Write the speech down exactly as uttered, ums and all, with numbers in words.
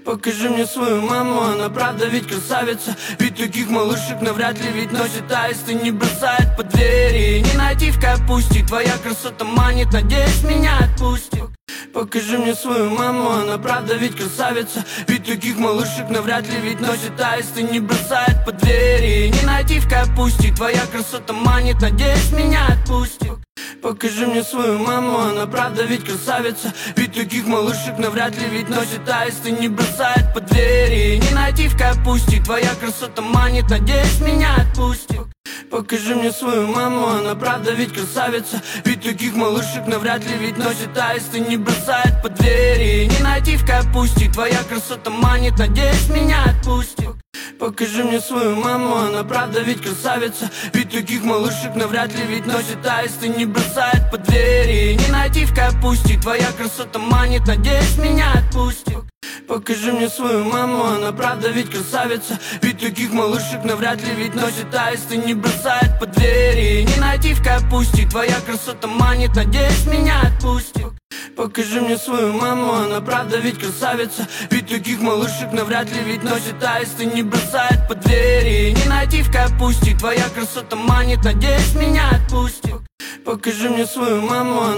Покажи мне свою маму, она правда ведь красавица. Ведь таких малышек навряд ли ведь носит аист и не бросает под двери. Не найти в капусте, твоя красота манит, надеюсь меня отпустит. Покажи мне свою маму, она правда ведь красавица. Ведь таких малышек навряд ли ведь носит аист и не бросает под двери. Не найти в капусте, твоя красота манит, надеюсь меня отпустит. Покажи мне свою маму, она правда ведь красавица. Ведь таких малышек навряд ли ведь носит аист и не бросает под двери. Не найти в капусте, твоя красота манит, надеюсь меня отпустит. Покажи мне свою маму, она правда ведь красавица. Ведь таких малышек навряд ли ведь носит аист и не бросает под двери. Не найти в капусте, твоя красота манит, надеюсь меня отпустит. Покажи мне свою маму, она правда ведь красавица. Ведь таких малышек навряд ли ведь носит аист и не бросает под двери. Не найти в капусте, твоя красота манит, надеюсь меня отпустит. Покажи мне свою маму, она правда ведь красавица. Ведь таких малышек навряд ли ведь носит аист и не бросает под двери. Не найти в капусте, твоя красота манит, надеюсь меня отпустит. Покажи мне свою маму, она правда ведь красавица. Ведь таких малышек навряд ли ведь носит аист и не бросает под двери. Не найти в капусте, твоя красота манит, надеюсь меня отпустит. Покажи мне свою маму.